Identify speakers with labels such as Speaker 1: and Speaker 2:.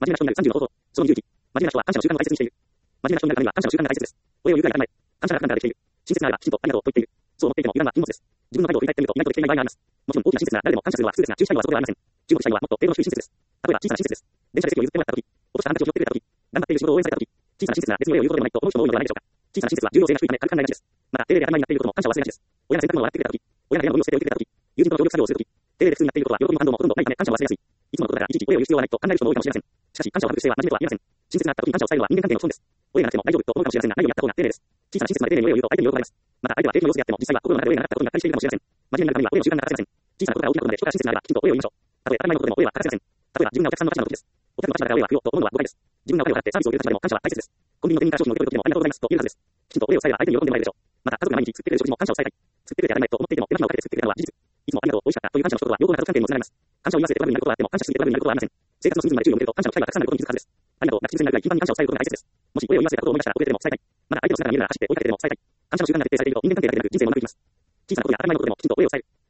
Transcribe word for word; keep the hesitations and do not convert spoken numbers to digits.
Speaker 1: 面目な人になるさんじゅうの方法。そのにじゅういち。真面目な人は感謝の習慣を大切にしている。真面目な人になるためには感謝の習慣が大切です。お礼を言うくらい当たり前。感謝が普段からできている。親切な愛はきちんとありがとうと言っている。そう思っていても油断は禁物です。自分の態度を振り返ってみると意外とできていない場合があります。もちろん大きな親切な誰でも感謝するのは普通ですが、中止態度はそこではありません。中国社員はもっと程度の低い親切です。例えば小さな親切です。電車で席を譲ってもらったとき、落としたハンカチを拾ってくれたとき、頑張っている仕事を応援されたとき、小さな親切な別にお礼を言うことでもないと思う人も多いのではないでしょうか。小さな親切は重要性が低いため軽く考えがちです。また、定例で当たり前になっていることも感謝を忘れがちです。親が洗濯物を洗ってくれたとき、親が部屋のゴミを捨てておいてくれたとき、友人との協力作業をするとき、定例で普通になっていることは喜びも感動もほとんどないため感謝を忘れやすい。いつものことだからいちいちお礼を言う必要はないと考える人も多いかもしれません。しかし、感謝を省く姿勢は真面目とは言えません。親切なった時に感謝を伝えるのは人間関係の基本です。お礼がなくても大丈夫と思うかもしれませんが、ないようにやった方が丁寧です。小さな親切まで丁寧にお礼を言うと相手に喜ばれます。また、相手は平気の様子であっても、実際は心の中でお礼がなかったことにがっかりしているかもしれません。真面目になるためにはお礼の習慣が欠かせません。小さなことから大きなことまで人から親切なればきちんとお礼を言いましょう。たとえ当たり前のことでもお礼は欠かせません。例えば、自分がお客さんの立場の時です。お客の立場からお礼は不要と思うのは誤解です。自分がお金を払ってサービスを受ける立場でも感謝は大切です。コンビニの店員から商品を受け取る時でもありがとうございますと言えるはずです。きちんとお礼を伝えれば相手に喜んでもらえるでしょう。また、家族が毎日作ってくれる食事も感謝を伝えたい。作ってくれて当たり前と思っていても手間暇をかけて作ってくれるのは事実。いつもありがとう、美味しかったという感謝の一言は良好な家族関係にもつながります。感謝を言わせてトラブルになることはあっても感謝しすぎてトラブルになることはありません。生活の隅々まで注意を向けると感謝の機会がたくさんあることに気づくはずです。ありがとうが口癖になるぐらい頻繁に感謝を伝えることが大切です。もしお礼を言わせたことを思い出したら遅れてでも伝えたい。また相手の姿が見えるなら走って追いかけてでも伝えたい。感謝の習慣が徹底されていると人間関係ができる人生もうまくいきます。小さなことや当たり前のことでもきちんとお礼を伝える。